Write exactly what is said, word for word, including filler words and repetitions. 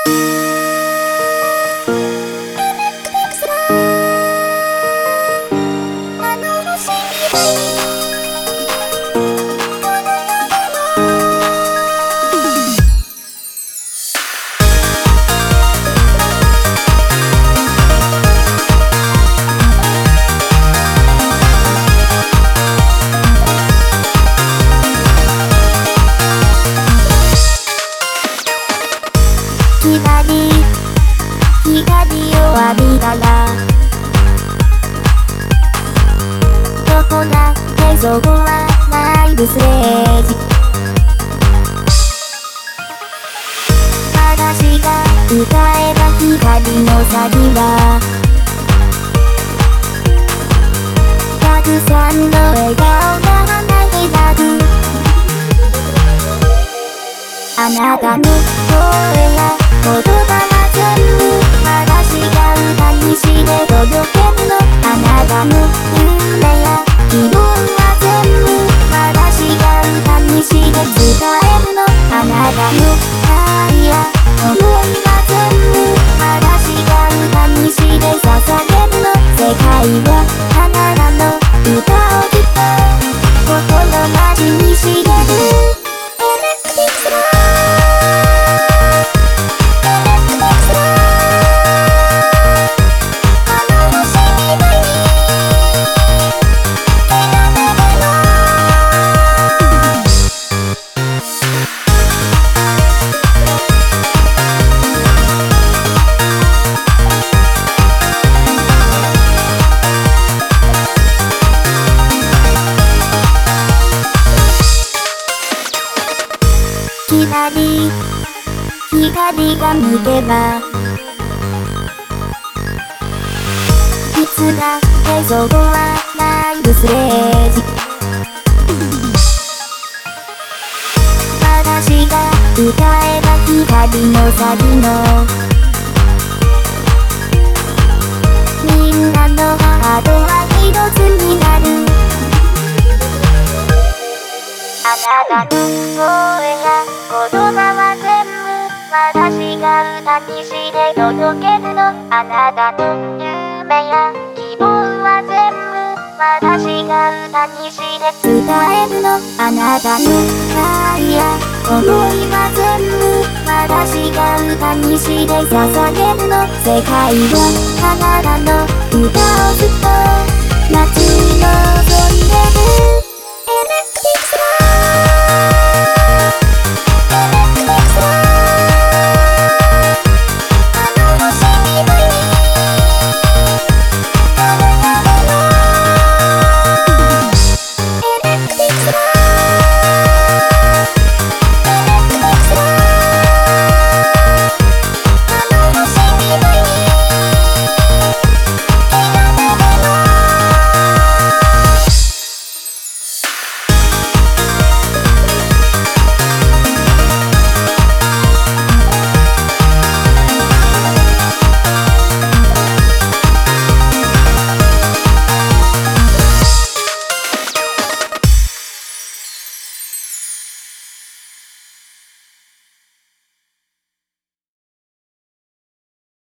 光を浴びたらどこだってそこはライブステージ。私が歌えば光の先はたくさんの笑顔が花に咲く。あなたの声や言葉は全部私が歌にして届けるの。あなたの夢や希望は全部私が歌にして伝えるの。あなたの愛や想いは全部私が歌にして捧げるの。世界はあなたの歌をきっと心待ちにしてる。光、光が見てばいつだってそこはライブステージ。私が歌えば光の先のみんなのハートは一つになる。あなたの声や言葉は全部私が歌にして届けるの。あなたの夢や希望は全部私が歌にして伝えるの。あなたの愛や想いは全部私が歌にして捧げるの。世界はあなたの歌をずっと待ち望んでる。